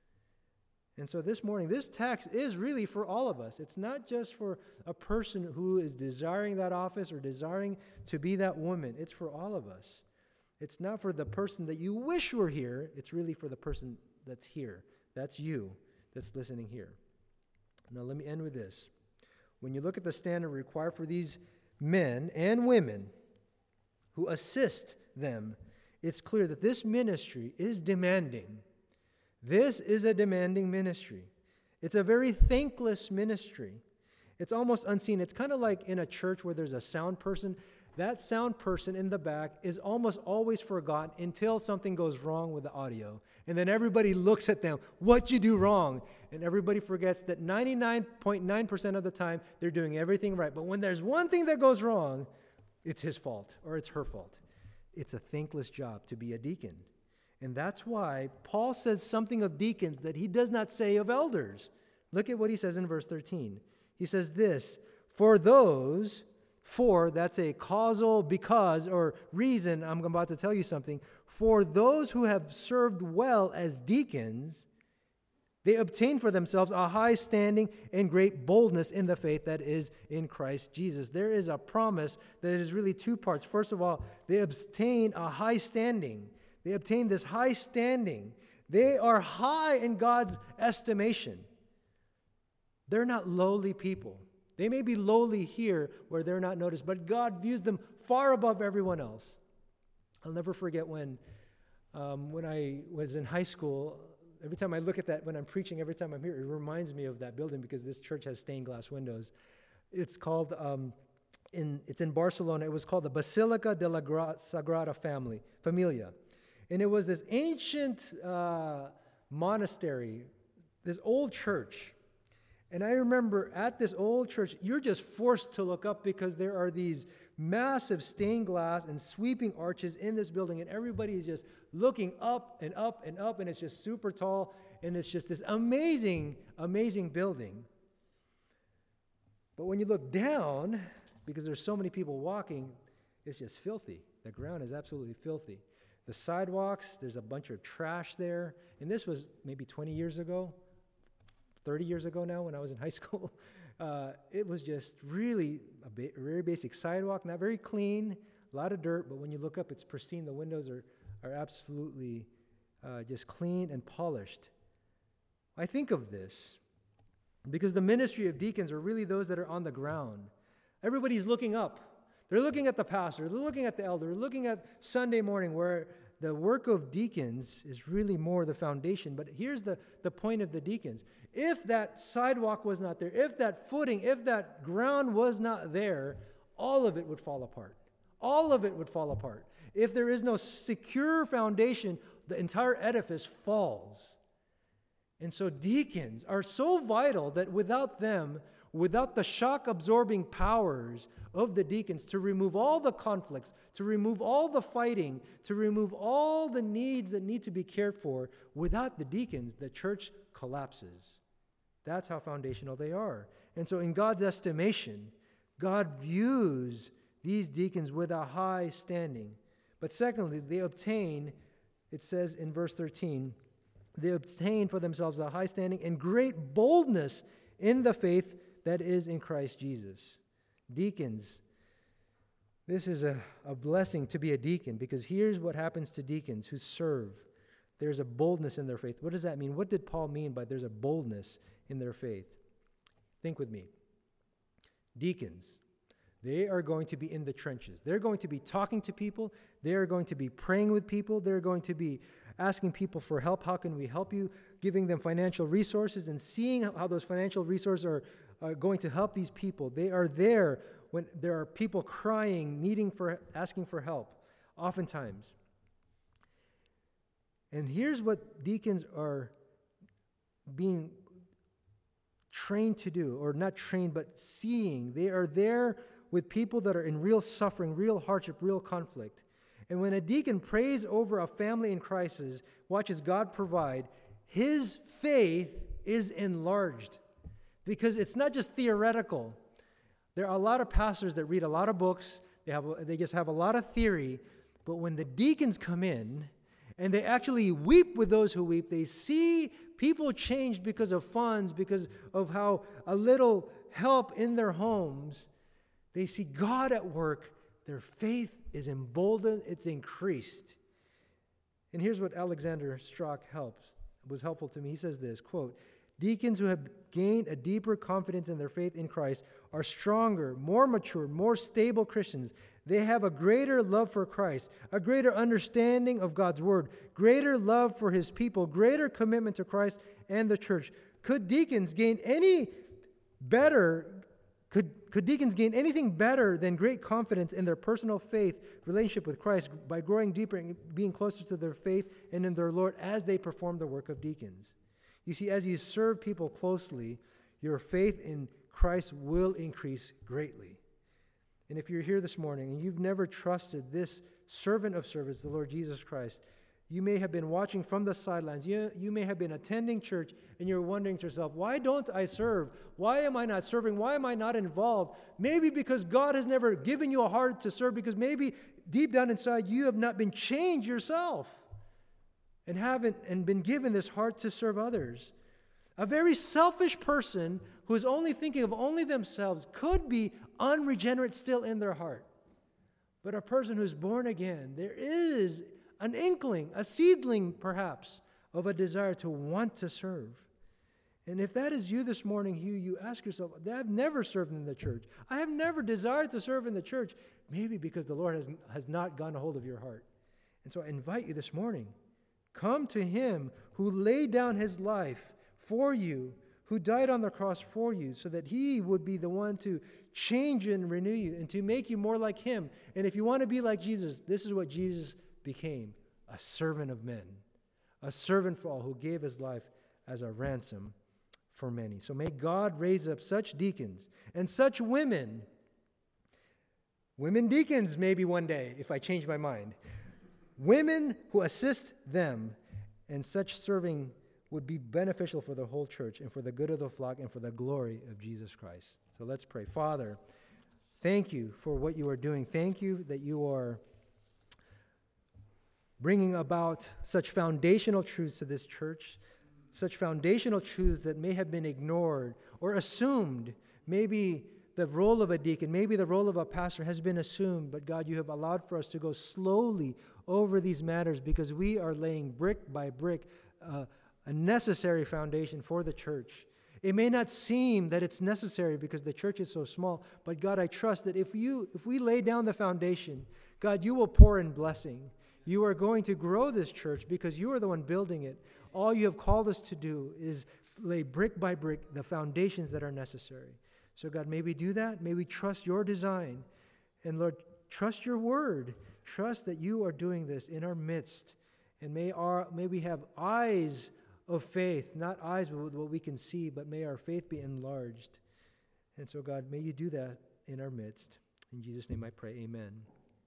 And so this morning, this text is really for all of us. It's not just for a person who is desiring that office or desiring to be that woman. It's for all of us. It's not for the person that you wish were here. It's really for the person that's here. That's you. That's listening here. Now let me end with this. When you look at the standard required for these men and women who assist them, it's clear that this ministry is demanding. This is a demanding ministry. It's a very thankless ministry. It's almost unseen. It's kind of like in a church where there's a sound person. That sound person in the back is almost always forgotten until something goes wrong with the audio. And then everybody looks at them, what'd you do wrong? And everybody forgets that 99.9% of the time, they're doing everything right. But when there's one thing that goes wrong, it's his fault or it's her fault. It's a thankless job to be a deacon. And that's why Paul says something of deacons that he does not say of elders. Look at what he says in verse 13. He says this, that's a causal because or reason. I'm about to tell you something. For those who have served well as deacons, they obtain for themselves a high standing and great boldness in the faith that is in Christ Jesus. There is a promise that is really two parts. First of all, they obtain a high standing. They obtain this high standing. They are high in God's estimation. They're not lowly people. They may be lowly here where they're not noticed, but God views them far above everyone else. I'll never forget when I was in high school. Every time I look at that, when I'm preaching, every time I'm here, it reminds me of that building because this church has stained glass windows. It's called, it's in Barcelona. It was called the Basilica de la Sagrada Familia. And it was this ancient monastery, this old church. And I remember at this old church, you're just forced to look up because there are these massive stained glass and sweeping arches in this building, and everybody is just looking up and up and up, and it's just super tall, and it's just this amazing, amazing building. But when you look down, because there's so many people walking, it's just filthy. The ground is absolutely filthy. The sidewalks, there's a bunch of trash there, and this was maybe 20 years ago, 30 years ago now when I was in high school. It was just really a very basic sidewalk, not very clean, a lot of dirt, but when you look up, it's pristine. The windows are absolutely just clean and polished. I think of this because the ministry of deacons are really those that are on the ground. Everybody's looking up. They're looking at the pastor. They're looking at the elder. They're looking at Sunday morning, where the work of deacons is really more the foundation. But here's the point of the deacons. If that sidewalk was not there, if that footing, if that ground was not there, all of it would fall apart. All of it would fall apart. If there is no secure foundation, the entire edifice falls. And so deacons are so vital that without them, without the shock-absorbing powers of the deacons to remove all the conflicts, to remove all the fighting, to remove all the needs that need to be cared for, without the deacons, the church collapses. That's how foundational they are. And so in God's estimation, God views these deacons with a high standing. But secondly, they obtain, it says in verse 13, they obtain for themselves a high standing and great boldness in the faith that is in Christ Jesus. Deacons, this is a blessing to be a deacon, because here's what happens to deacons who serve. There's a boldness in their faith. What does that mean? What did Paul mean by there's a boldness in their faith? Think with me. Deacons, they are going to be in the trenches. They're going to be talking to people. They're going to be praying with people. They're going to be asking people for help. How can we help you? Giving them financial resources and seeing how those financial resources are going to help these people. They are there when there are people crying, asking for help, oftentimes. And here's what deacons are being trained to do, or not trained, but seeing. They are there with people that are in real suffering, real hardship, real conflict. And when a deacon prays over a family in crisis, watches God provide, his faith is enlarged. Because it's not just theoretical. There are a lot of pastors that read a lot of books. They just have a lot of theory. But when the deacons come in and they actually weep with those who weep, they see people changed because of funds, because of how a little help in their homes. They see God at work. Their faith is emboldened. It's increased. And here's what Alexander Strauch was helpful to me. He says this, quote, "Deacons who have gained a deeper confidence in their faith in Christ are stronger, more mature, more stable Christians. They have a greater love for Christ, a greater understanding of God's word, greater love for his people, greater commitment to Christ and the church." Could deacons gain anything better than great confidence in their personal faith relationship with Christ by growing deeper and being closer to their faith and in their Lord as they perform the work of deacons? You see, as you serve people closely, your faith in Christ will increase greatly. And if you're here this morning and you've never trusted this servant of servants, the Lord Jesus Christ, you may have been watching from the sidelines. You may have been attending church and you're wondering to yourself, why don't I serve? Why am I not serving? Why am I not involved? Maybe because God has never given you a heart to serve, because maybe deep down inside you have not been changed yourself and been given this heart to serve others. A very selfish person who is only thinking of only themselves could be unregenerate still in their heart. But a person who's born again, there is an inkling, a seedling perhaps, of a desire to want to serve. And if that is you this morning, you ask yourself, I've never served in the church. I have never desired to serve in the church. Maybe because the Lord has not gotten a hold of your heart. And so I invite you this morning, come to him who laid down his life for you, who died on the cross for you, so that he would be the one to change and renew you and to make you more like him. And if you want to be like Jesus, this is what Jesus became, a servant of men, a servant for all, who gave his life as a ransom for many. So may God raise up such deacons and such women deacons maybe one day, if I change my mind, women who assist them, and such serving would be beneficial for the whole church and for the good of the flock and for the glory of Jesus Christ. So let's pray. Father, thank you for what you are doing. Thank you that you are bringing about such foundational truths to this church, such foundational truths that may have been ignored or assumed. Maybe the role of a deacon, maybe the role of a pastor has been assumed, but God, you have allowed for us to go slowly over these matters because we are laying brick by brick a necessary foundation for the church. It may not seem that it's necessary because the church is so small, but God, I trust that if we lay down the foundation, God, you will pour in blessing. You are going to grow this church because you are the one building it. All you have called us to do is lay brick by brick the foundations that are necessary. So God, may we do that. May we trust your design. And Lord, trust your word. Trust that you are doing this in our midst. And may we have eyes of faith, not eyes with what we can see, but may our faith be enlarged. And so God, may you do that in our midst. In Jesus' name I pray, amen.